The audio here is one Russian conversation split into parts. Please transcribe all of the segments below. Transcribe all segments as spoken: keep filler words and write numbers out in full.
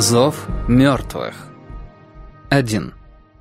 Зов мертвых. Один.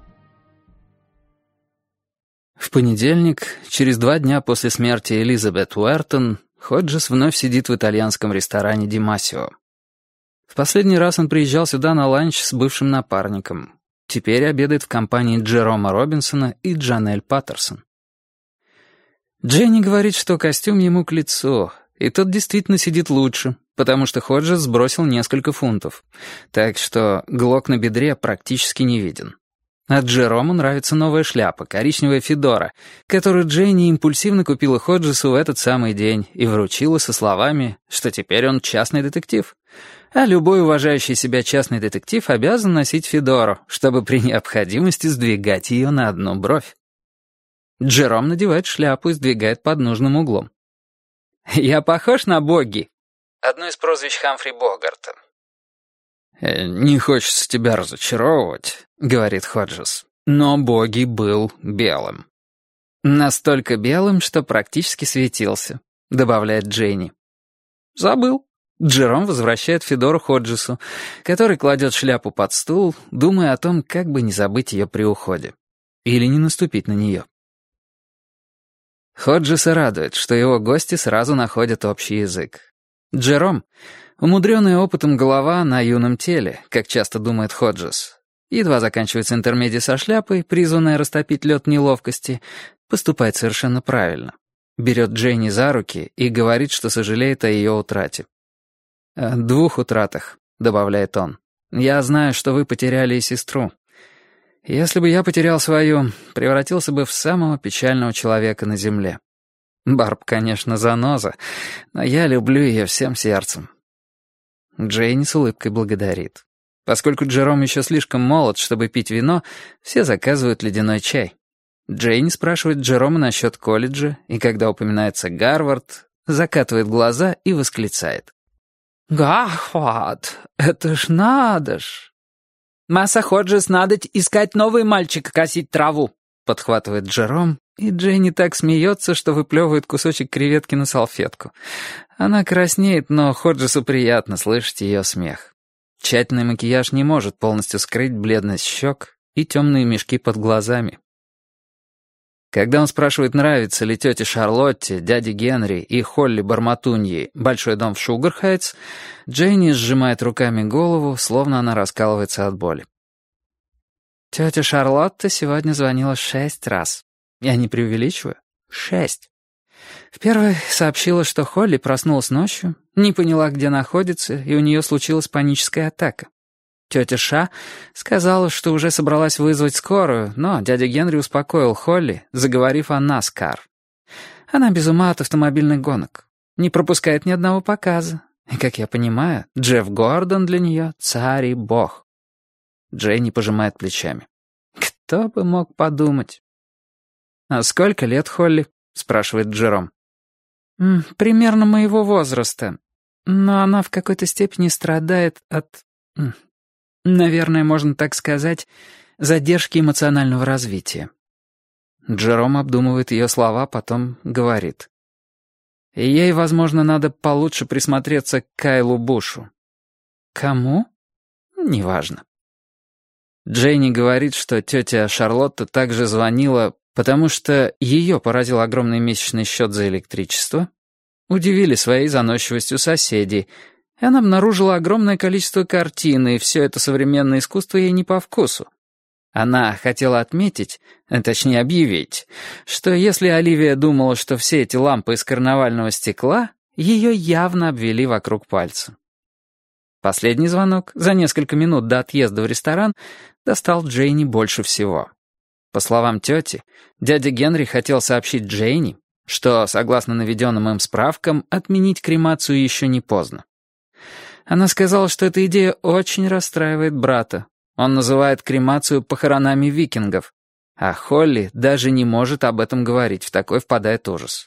В понедельник, через два дня после смерти Элизабет Уэртон, Ходжес вновь сидит в итальянском ресторане «Ди Массио». В последний раз он приезжал сюда на ланч с бывшим напарником. Теперь обедает в компании Джерома Робинсона и Джанель Паттерсон. Дженни говорит, что костюм ему к лицу, и тот действительно сидит лучше, потому что Ходжес сбросил несколько фунтов, так что глок на бедре практически не виден. А Джерому нравится новая шляпа, коричневая федора, которую Дженни импульсивно купила Ходжесу в этот самый день и вручила со словами, что теперь он частный детектив. А любой уважающий себя частный детектив обязан носить федору, чтобы при необходимости сдвигать ее на одну бровь. Джером надевает шляпу и сдвигает под нужным углом. «Я похож на Богги?» Одно из прозвищ Хамфри Богарта. «Не хочется тебя разочаровывать», — говорит Ходжес, «но Богги был белым». «Настолько белым, что практически светился», — добавляет Дженни. «Забыл». Джером возвращает федору Ходжесу, который кладет шляпу под стул, думая о том, как бы не забыть ее при уходе. Или не наступить на нее. Ходжеса радует, что его гости сразу находят общий язык. Джером — умудренная опытом голова на юном теле, как часто думает Ходжес. Едва заканчивается интермедия со шляпой, призванная растопить лед неловкости, поступает совершенно правильно. Берет Дженни за руки и говорит, что сожалеет о ее утрате. «О двух утратах», — добавляет он. «Я знаю, что вы потеряли и сестру. Если бы я потерял свою, превратился бы в самого печального человека на земле. Барб, конечно, заноза, но я люблю ее всем сердцем». Дженни с улыбкой благодарит. Поскольку Джером еще слишком молод, чтобы пить вино, все заказывают ледяной чай. Дженни спрашивает Джерома насчет колледжа, и когда упоминается Гарвард, закатывает глаза и восклицает. «Гарвард, это ж надо ж!» «Масса Ходжес, надо искать новый мальчик косить траву», — подхватывает Джером, и Дженни так смеется, что выплевывает кусочек креветки на салфетку. Она краснеет, но Ходжесу приятно слышать ее смех. Тщательный макияж не может полностью скрыть бледность щек и темные мешки под глазами. Когда он спрашивает, нравится ли тете Шарлотте, дяде Генри и Холли Барматуньи большой дом в Шугар-Хайтс, Дженни сжимает руками голову, словно она раскалывается от боли. Тетя Шарлотта сегодня звонила шесть раз. Я не преувеличиваю. Шесть. В первой сообщила, что Холли проснулась ночью, не поняла, где находится, и у нее случилась паническая атака. Тетя Ша сказала, что уже собралась вызвать скорую, но дядя Генри успокоил Холли, заговорив о наскар. Она без ума от автомобильных гонок, не пропускает ни одного показа. И, как я понимаю, Джефф Гордон для нее царь и бог. Дженни пожимает плечами. Кто бы мог подумать? «А сколько лет Холли?» — спрашивает Джером. «Примерно моего возраста, но она в какой-то степени страдает от... наверное, можно так сказать, задержки эмоционального развития». Джером обдумывает ее слова, потом говорит. «И ей, возможно, надо получше присмотреться к Кайлу Бушу». «Кому?» «Неважно». Дженни говорит, что тетя Шарлотта также звонила, потому что ее поразил огромный месячный счет за электричество, удивили своей заносчивостью соседей, и она обнаружила огромное количество картин, и все это современное искусство ей не по вкусу. Она хотела отметить, точнее объявить, что если Оливия думала, что все эти лампы из карнавального стекла, ее явно обвели вокруг пальца. Последний звонок, за несколько минут до отъезда в ресторан, достал Дженни больше всего. По словам тети, дядя Генри хотел сообщить Дженни, что, согласно наведенным им справкам, отменить кремацию еще не поздно. Она сказала, что эта идея очень расстраивает брата. Он называет кремацию похоронами викингов, а Холли даже не может об этом говорить, в такой впадает ужас.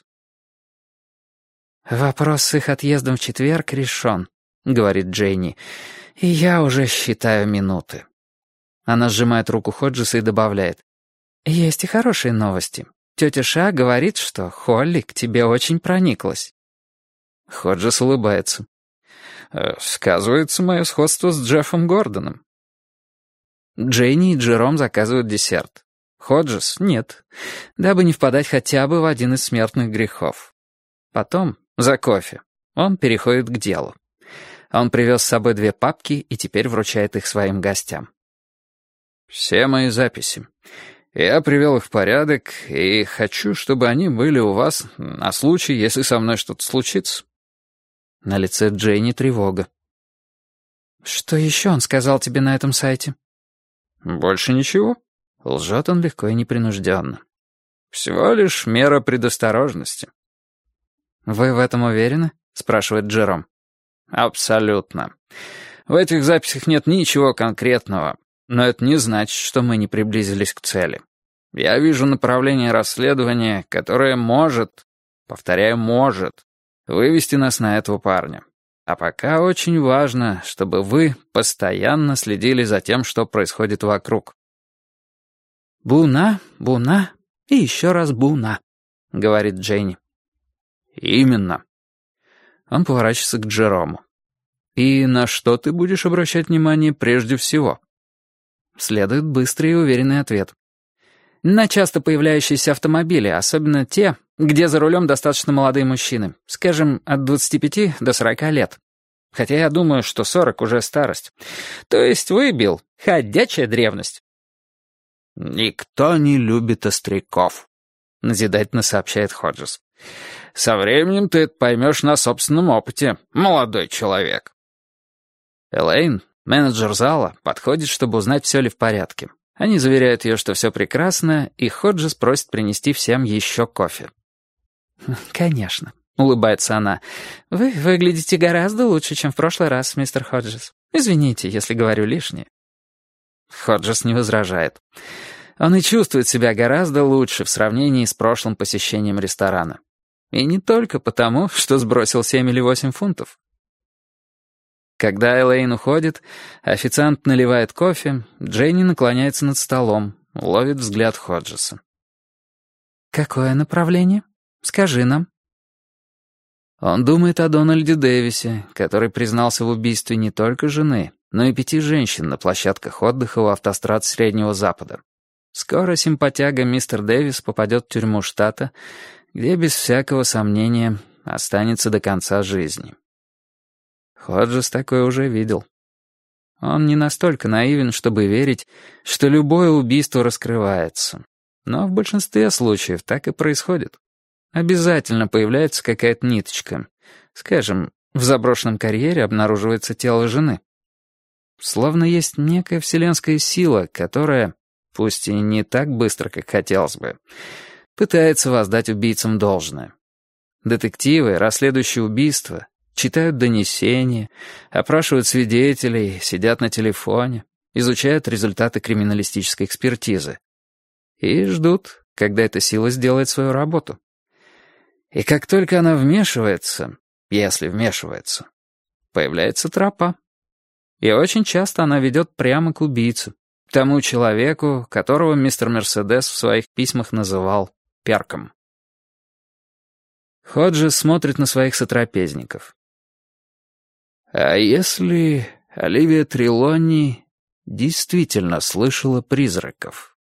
«Вопрос с их отъездом в четверг решен», — говорит Дженни, — «и я уже считаю минуты». Она сжимает руку Ходжеса и добавляет. «Есть и хорошие новости. Тетя Ша говорит, что Холли к тебе очень прониклась». Ходжес улыбается. Э, сказывается мое сходство с Джеффом Гордоном. Дженни и Джером заказывают десерт. Ходжес — нет, дабы не впадать хотя бы в один из смертных грехов. Потом, за кофе, он переходит к делу. Он привез с собой две папки и теперь вручает их своим гостям. «Все мои записи. Я привел их в порядок и хочу, чтобы они были у вас на случай, если со мной что-то случится». На лице Дженни тревога. «Что еще он сказал тебе на этом сайте?» «Больше ничего». Лжет он легко и непринужденно. «Всего лишь мера предосторожности». «Вы в этом уверены?» — спрашивает Джером. «Абсолютно. В этих записях нет ничего конкретного, но это не значит, что мы не приблизились к цели. Я вижу направление расследования, которое может, повторяю, может, вывести нас на этого парня. А пока очень важно, чтобы вы постоянно следили за тем, что происходит вокруг». «Буна, буна и еще раз буна», — говорит Дженни. «Именно». Он поворачивается к Джерому. «И на что ты будешь обращать внимание прежде всего?» Следует быстрый и уверенный ответ. «На часто появляющиеся автомобили, особенно те, где за рулем достаточно молодые мужчины, скажем, от двадцати пяти до сорока лет. Хотя я думаю, что сорок уже старость. То есть вы, Билл, ходячая древность». «Никто не любит остряков», — назидательно сообщает Ходжес. «Со временем ты это поймешь на собственном опыте, молодой человек». Элейн, менеджер зала, подходит, чтобы узнать, все ли в порядке. Они заверяют ее, что все прекрасно, и Ходжес просит принести всем еще кофе. «Конечно», — улыбается она. «Вы выглядите гораздо лучше, чем в прошлый раз, мистер Ходжес. Извините, если говорю лишнее». Ходжес не возражает. Он и чувствует себя гораздо лучше в сравнении с прошлым посещением ресторана. И не только потому, что сбросил семь или восемь фунтов. Когда Элейн уходит, официант наливает кофе, Дженни наклоняется над столом, ловит взгляд Ходжеса. «Какое направление? Скажи нам». Он думает о Дональде Дэвисе, который признался в убийстве не только жены, но и пяти женщин на площадках отдыха у автострад Среднего Запада. Скоро симпатяга мистер Дэвис попадет в тюрьму штата, где без всякого сомнения останется до конца жизни. Ходжес такое уже видел. Он не настолько наивен, чтобы верить, что любое убийство раскрывается. Но в большинстве случаев так и происходит. Обязательно появляется какая-то ниточка. Скажем, в заброшенном карьере обнаруживается тело жены. Словно есть некая вселенская сила, которая, пусть и не так быстро, как хотелось бы, пытается воздать убийцам должное. Детективы, расследующие убийства, читают донесения, опрашивают свидетелей, сидят на телефоне, изучают результаты криминалистической экспертизы и ждут, когда эта сила сделает свою работу. И как только она вмешивается, если вмешивается, появляется тропа. И очень часто она ведет прямо к убийце, к тому человеку, которого мистер Мерседес в своих письмах называл перком. Ходжес смотрит на своих сотрапезников. А если Оливия Трелони действительно слышала призраков?